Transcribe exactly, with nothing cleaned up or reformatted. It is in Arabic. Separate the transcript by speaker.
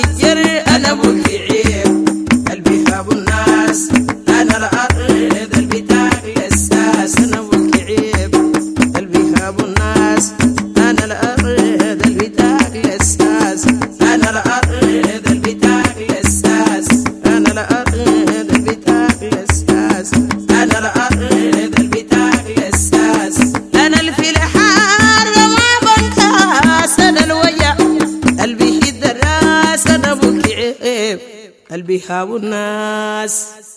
Speaker 1: يري أنا أبو كعيب قلبي هاب الناس أنا الأرض البتاع الأساس أنا أبو كعيب قلبي هاب الناس أنا الأرض البتاع الأساس أنا الأرض البتاع الأساس أنا الأرض البتاع الأساس أنا الأرض البتاع الأساس أنا اللي الحار ما بنقاس أنا الويا قلبي الدراس أنا أبو كعيب قلبي هاب الناس.